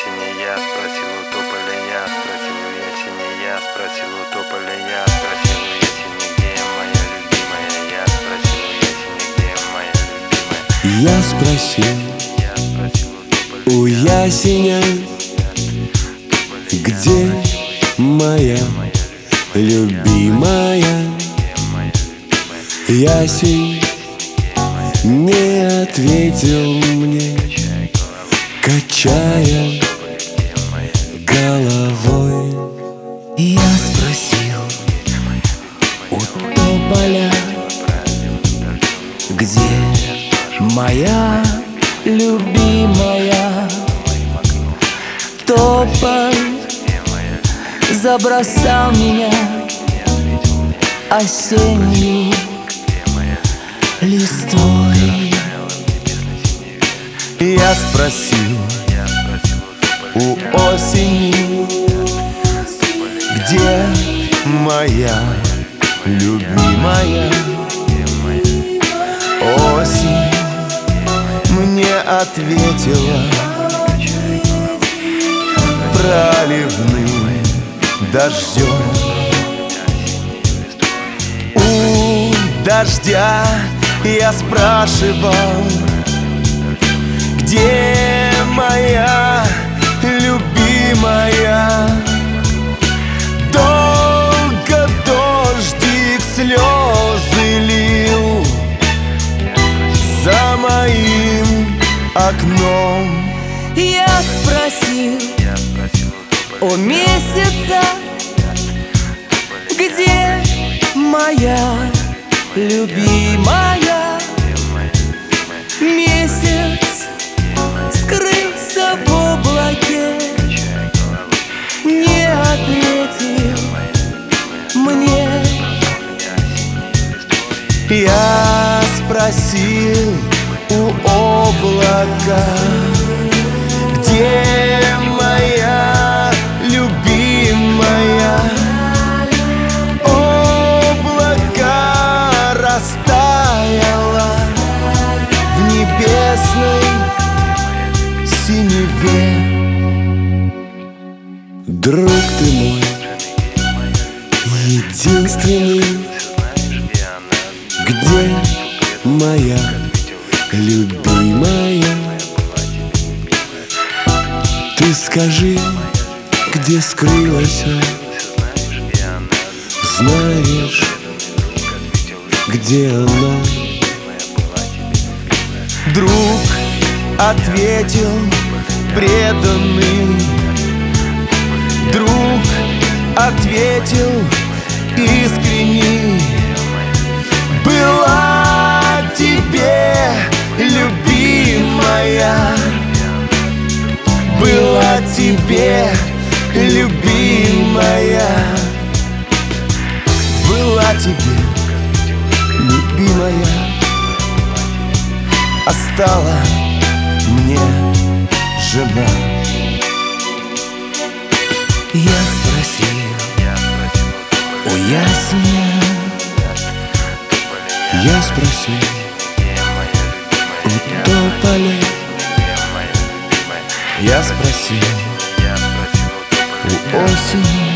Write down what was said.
ясени, я спросил у тополя, я спросил у ясени, я спросил у тополя, я спросил у ясени, где моя любимая, я спросил у ясени, где моя любимая. Я спросил у ясеня, где моя любимая. Ясень не ответил мне, качая головой. Я спросил у тополя, где моя любимая. Тополь забросал меня осенью листвой. Я спросил у осени, где моя любимая. Осень мне ответила проливным дождем. У дождя я спрашивал, где моя любимая. Долго дождик слезы лил за моим окном. Я спросил о месяце, где моя любимая. Месяц скрылся в облаке, не ответил мне. Я спросил у облака, где моя любимая. Облако растаяло в небесной синеве. Друг ты мой, единственный, где моя любимая? Ты скажи, где скрылась, знаешь, где она? Друг ответил преданный, друг ответил искренний. Была тебе любимая, была тебе любимая, была тебе любимая, а стала мне жена. Я спросил у ясеня, я спросил у тополя, я спросил у осени.